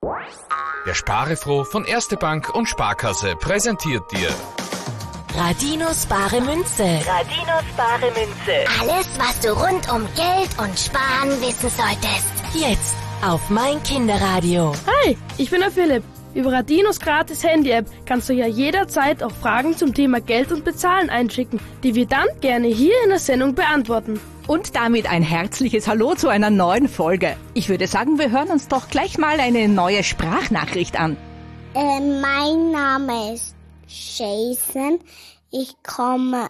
Der Sparefroh von Erste Bank und Sparkasse präsentiert dir Radinos bare Münze. Radinos bare Münze. Alles, was du rund um Geld und Sparen wissen solltest. Jetzt auf mein Kinderradio. Hi, ich bin der Philipp. Über Radinos gratis Handy-App kannst du ja jederzeit auch Fragen zum Thema Geld und Bezahlen einschicken, die wir dann gerne hier in der Sendung beantworten. Und damit ein herzliches Hallo zu einer neuen Folge. Ich würde sagen, wir hören uns doch gleich mal eine neue Sprachnachricht an. Mein Name ist Jason. Ich komme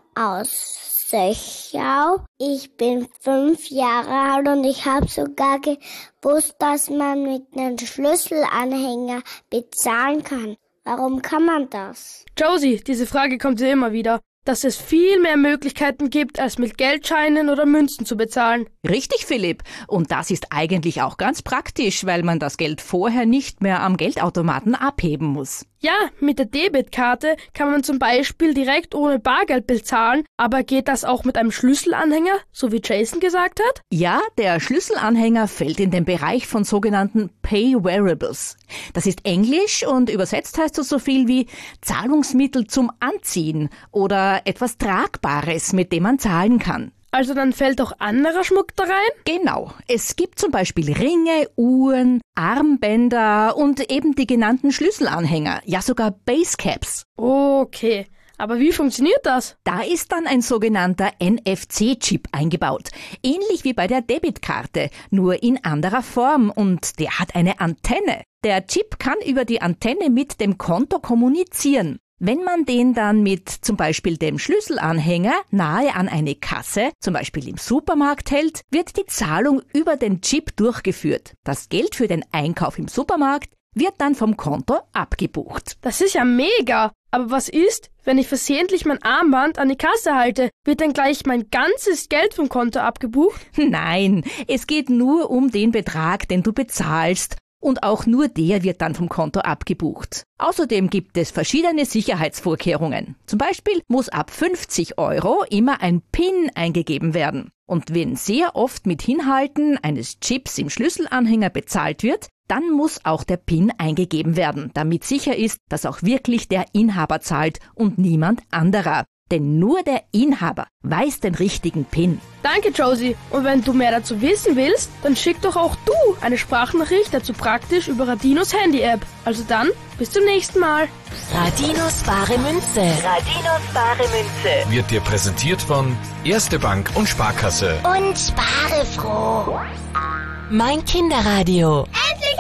aus Söchau. Ich bin 5 Jahre alt und ich habe sogar gewusst, dass man mit einem Schlüsselanhänger bezahlen kann. Warum kann man das? Josie, diese Frage kommt ja immer wieder. Dass es viel mehr Möglichkeiten gibt, als mit Geldscheinen oder Münzen zu bezahlen. Richtig, Philipp. Und das ist eigentlich auch ganz praktisch, weil man das Geld vorher nicht mehr am Geldautomaten abheben muss. Ja, mit der Debitkarte kann man zum Beispiel direkt ohne Bargeld bezahlen, aber geht das auch mit einem Schlüsselanhänger, so wie Jason gesagt hat? Ja, der Schlüsselanhänger fällt in den Bereich von sogenannten Pay Wearables. Das ist Englisch und übersetzt heißt das so viel wie Zahlungsmittel zum Anziehen oder etwas Tragbares, mit dem man zahlen kann. Also dann fällt auch anderer Schmuck da rein? Genau. Es gibt zum Beispiel Ringe, Uhren, Armbänder und eben die genannten Schlüsselanhänger, ja sogar Basecaps. Okay, aber wie funktioniert das? Da ist dann ein sogenannter NFC-Chip eingebaut, ähnlich wie bei der Debitkarte, nur in anderer Form und der hat eine Antenne. Der Chip kann über die Antenne mit dem Konto kommunizieren. Wenn man den dann mit zum Beispiel dem Schlüsselanhänger nahe an eine Kasse, zum Beispiel im Supermarkt hält, wird die Zahlung über den Chip durchgeführt. Das Geld für den Einkauf im Supermarkt wird dann vom Konto abgebucht. Das ist ja mega! Aber was ist, wenn ich versehentlich mein Armband an die Kasse halte? Wird dann gleich mein ganzes Geld vom Konto abgebucht? Nein, es geht nur um den Betrag, den du bezahlst. Und auch nur der wird dann vom Konto abgebucht. Außerdem gibt es verschiedene Sicherheitsvorkehrungen. Zum Beispiel muss ab 50 € immer ein PIN eingegeben werden. Und wenn sehr oft mit Hinhalten eines Chips im Schlüsselanhänger bezahlt wird, dann muss auch der PIN eingegeben werden, damit sicher ist, dass auch wirklich der Inhaber zahlt und niemand anderer. Denn nur der Inhaber weiß den richtigen PIN. Danke, Josie. Und wenn du mehr dazu wissen willst, dann schick doch auch du eine Sprachnachricht dazu praktisch über Radinos Handy-App. Also dann, bis zum nächsten Mal. Radinos bare Münze. Radinos bare Münze. wird dir präsentiert von Erste Bank und Sparkasse. Und spare froh. Mein Kinderradio. Endlich